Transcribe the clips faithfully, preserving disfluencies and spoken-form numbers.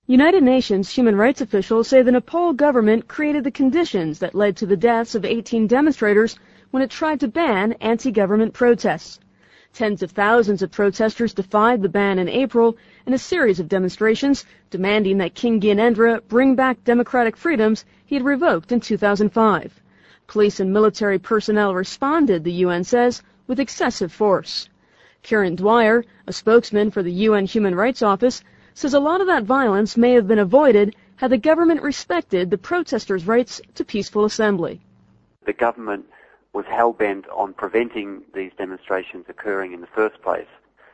United Nations human rights officials say the Nepal government created the conditions that led to the deaths of eighteen demonstrators when it tried to ban anti-government protests. Tens of thousands of protesters defied the ban in April in a series of demonstrations demanding that King Gyanendra bring back democratic freedoms he had revoked in two thousand five. Police and military personnel responded, the U N says, with excessive force. Karen Dwyer, a spokesman for the U N Human Rights Office, says a lot of that violence may have been avoided had the government respected the protesters' rights to peaceful assembly. The government was hell-bent on preventing these demonstrations occurring in the first place.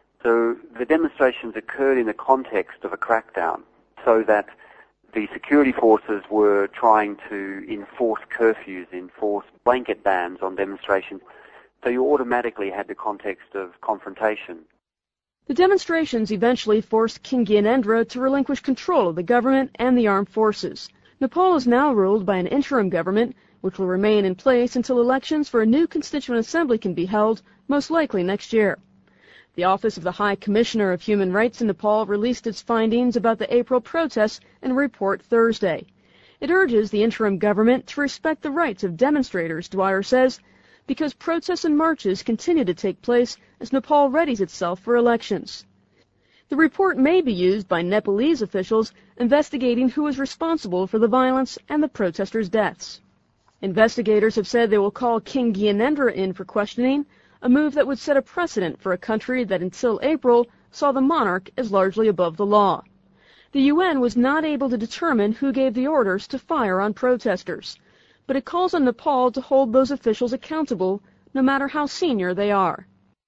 So the demonstrations occurred in the context of a crackdown, so that the security forces were trying to enforce curfews, enforce blanket bans on demonstrations. So you automatically had the context of confrontation. The demonstrations eventually forced King Gyanendra to relinquish control of the government and the armed forces. Nepal is now ruled by an interim government, which will remain in place until elections for a new constituent assembly can be held, most likely next year. The Office of the High Commissioner of Human Rights in Nepal released its findings about the April protests in a report Thursday. It urges the interim government to respect the rights of demonstrators, Dwyer says, because protests and marches continue to take place as Nepal readies itself for elections. The report may be used by Nepalese officials investigating who is responsible for the violence and the protesters' deaths. Investigators have said they will call King Gyanendra in for questioning, a move that would set a precedent for a country that until April saw the monarch as largely above the law. The U N was not able to determine who gave the orders to fire on protesters, but it calls on Nepal to hold those officials accountable, no matter how senior they are.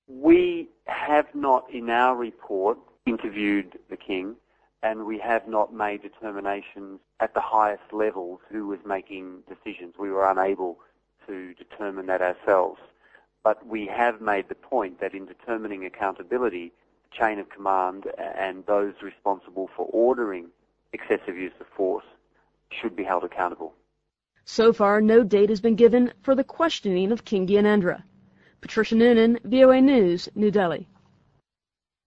We have not, in our report, interviewed the king, and we have not made determinations at the highest levels who was making decisions. We were unable to determine that ourselves. But we have made the point that in determining accountability, the chain of command and those responsible for ordering excessive use of force should be held accountable. So far, no date has been given for the questioning of King Gyanendra. Patricia Noonan, V O A News, New Delhi.